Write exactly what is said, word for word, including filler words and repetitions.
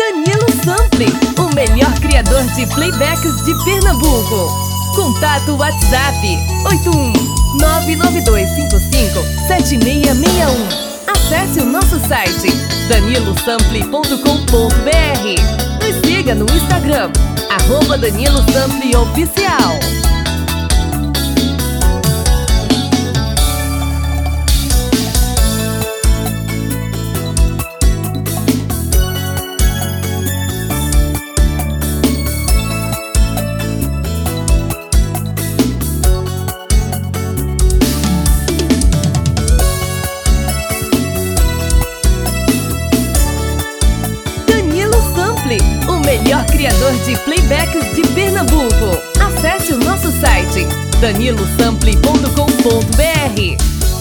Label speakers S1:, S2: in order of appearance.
S1: Danilo Sample, o melhor criador de playbacks de Pernambuco. Contato WhatsApp oito um nove nove dois cinco cinco sete seis seis um. Acesse o nosso site danilo sample ponto com ponto br. Nos siga no Instagram, arroba Danilo Sample Oficial. O melhor criador de playbacks de Pernambuco. Acesse o nosso site danilo sample ponto com ponto br.